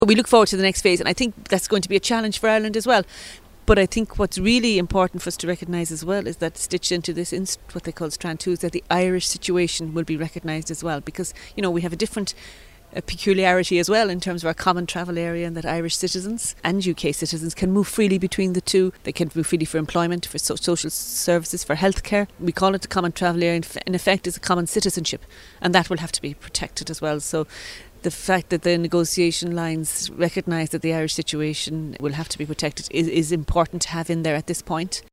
We look forward to the next phase, and I think that's going to be a challenge for Ireland as well. But I think what's really important for us to recognise as well is that stitched into this, what they call Strand 2, is that the Irish situation will be recognised as well, because, we have a different peculiarity as well in terms of our common travel area, and that Irish citizens and UK citizens can move freely between the two. They can move freely for employment, for social services, for healthcare. We call it the common travel area. In effect, it's a common citizenship, and that will have to be protected as well. So the fact that the negotiation lines recognise that the Irish situation will have to be protected is important to have in there at this point.